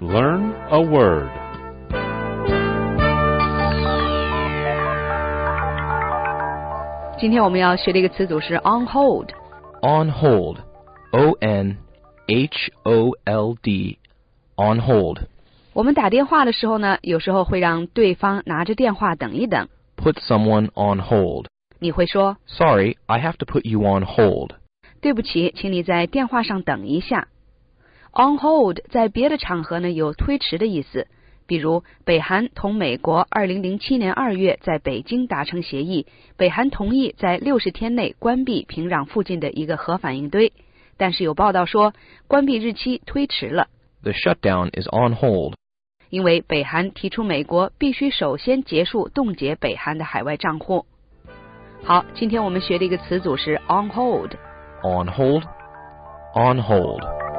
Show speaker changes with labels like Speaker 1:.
Speaker 1: Learn a word.
Speaker 2: 今天我们要学的一个词组是 on hold.
Speaker 3: On hold. O-N-H-O-L-D. On hold.
Speaker 2: 我们打电话的时候呢，有时候会让对方拿着电话等一等。
Speaker 3: Put someone on hold.
Speaker 2: 你会说
Speaker 3: Sorry, I have to put you on hold.
Speaker 2: 对不起，请你在电话上等一下。On hold 在别的场合呢有推迟的意思，比如北韩同美国2007年2月在北京达成协议，北韩同意在60天内关闭平壤附近的一个核反应堆，但是有报道说关闭日期推迟了。
Speaker 3: The shutdown is on hold.
Speaker 2: 因为北韩提出美国必须首先结束冻结北韩的海外账户。好，今天我们学的一个词组是 on hold.
Speaker 3: On hold. On hold.